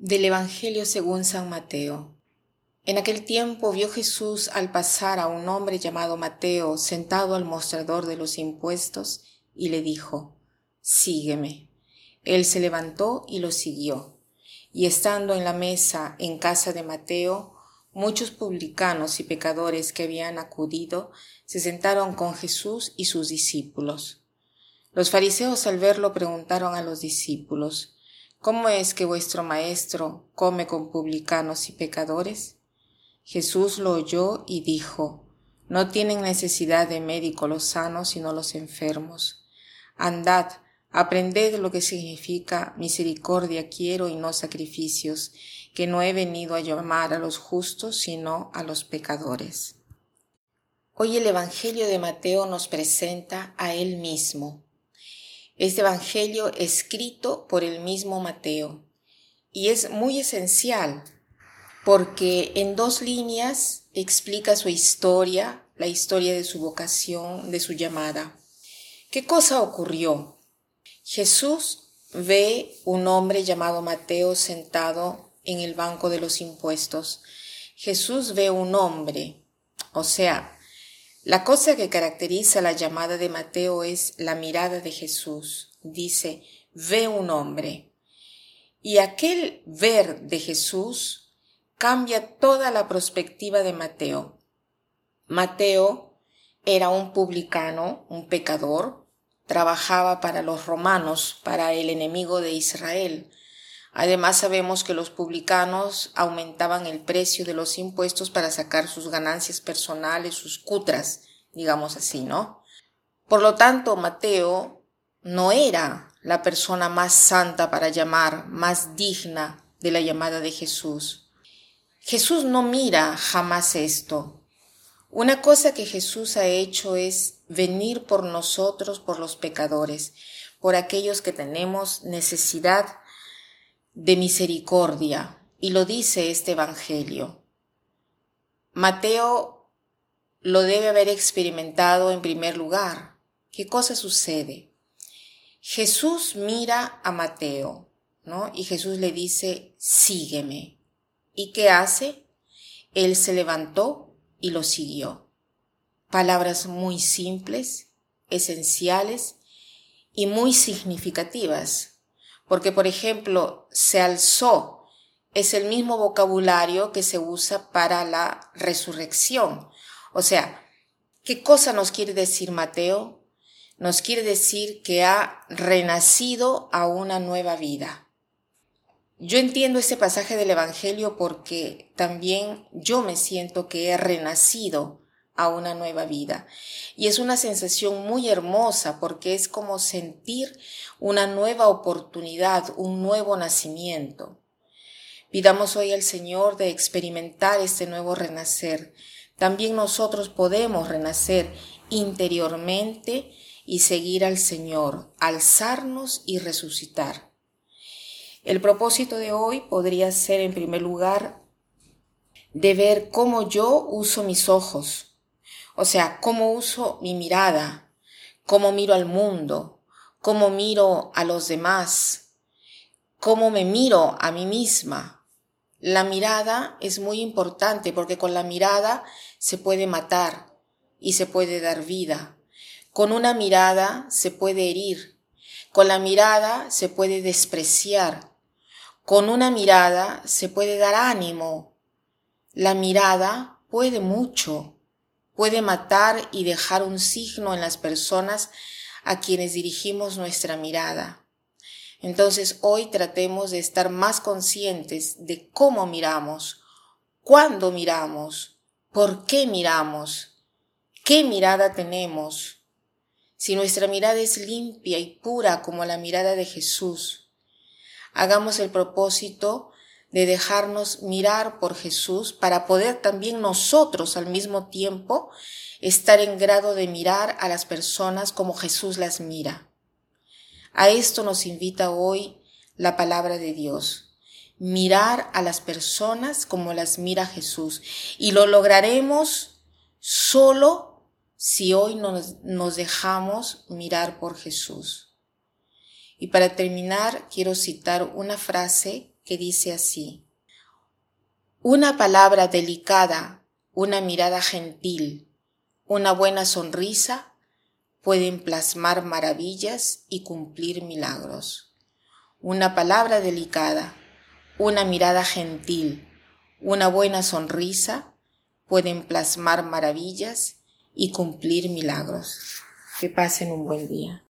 Del Evangelio según San Mateo. En aquel tiempo vio Jesús al pasar a un hombre llamado Mateo sentado al mostrador de los impuestos y le dijo: «Sígueme». Él se levantó y lo siguió. Y estando en la mesa en casa de Mateo, muchos publicanos y pecadores que habían acudido se sentaron con Jesús y sus discípulos. Los fariseos al verlo preguntaron a los discípulos: «¿Cómo es que vuestro maestro come con publicanos y pecadores?». Jesús lo oyó y dijo: «No tienen necesidad de médico los sanos, sino los enfermos. Andad, aprended lo que significa misericordia quiero y no sacrificios, que no he venido a llamar a los justos, sino a los pecadores». Hoy el Evangelio de Mateo nos presenta a él mismo. Este Evangelio escrito por el mismo Mateo y es muy esencial porque en 2 líneas explica su historia, la historia de su vocación, de su llamada. ¿Qué cosa ocurrió? Jesús ve un hombre llamado Mateo sentado en el banco de los impuestos. Jesús ve un hombre, o sea, la cosa que caracteriza la llamada de Mateo es la mirada de Jesús. Dice: ve un hombre. Y aquel ver de Jesús cambia toda la perspectiva de Mateo. Mateo era un publicano, un pecador, trabajaba para los romanos, para el enemigo de Israel. Además sabemos que los publicanos aumentaban el precio de los impuestos para sacar sus ganancias personales, sus cutras, digamos así, ¿no? Por lo tanto, Mateo no era la persona más santa para llamar, más digna de la llamada de Jesús. Jesús no mira jamás esto. Una cosa que Jesús ha hecho es venir por nosotros, por los pecadores, por aquellos que tenemos necesidad de misericordia, y lo dice este Evangelio. Mateo lo debe haber experimentado en primer lugar. ¿Qué cosa sucede? Jesús mira a Mateo, ¿no? Y Jesús le dice: sígueme. ¿Y qué hace? Él se levantó y lo siguió. Palabras muy simples, esenciales y muy significativas. Porque, por ejemplo, se alzó es el mismo vocabulario que se usa para la resurrección. O sea, ¿qué cosa nos quiere decir Mateo? Nos quiere decir que ha renacido a una nueva vida. Yo entiendo este pasaje del Evangelio porque también yo me siento que he renacido a una nueva vida. Y es una sensación muy hermosa porque es como sentir una nueva oportunidad, un nuevo nacimiento. Pidamos hoy al Señor de experimentar este nuevo renacer. También nosotros podemos renacer interiormente y seguir al Señor, alzarnos y resucitar. El propósito de hoy podría ser, en primer lugar, de ver cómo yo uso mis ojos. O sea, cómo uso mi mirada, cómo miro al mundo, cómo miro a los demás, cómo me miro a mí misma. La mirada es muy importante porque con la mirada se puede matar y se puede dar vida. Con una mirada se puede herir. Con la mirada se puede despreciar. Con una mirada se puede dar ánimo. La mirada puede mucho. Puede matar y dejar un signo en las personas a quienes dirigimos nuestra mirada. Entonces hoy tratemos de estar más conscientes de cómo miramos, cuándo miramos, por qué miramos, qué mirada tenemos. Si nuestra mirada es limpia y pura como la mirada de Jesús, hagamos el propósito de dejarnos mirar por Jesús para poder también nosotros al mismo tiempo estar en grado de mirar a las personas como Jesús las mira. A esto nos invita hoy la palabra de Dios. Mirar a las personas como las mira Jesús. Y lo lograremos solo si hoy nos dejamos mirar por Jesús. Y para terminar, quiero citar una frase que dice así: una palabra delicada, una mirada gentil, una buena sonrisa pueden plasmar maravillas y cumplir milagros. Una palabra delicada, una mirada gentil, una buena sonrisa pueden plasmar maravillas y cumplir milagros. Que pasen un buen día.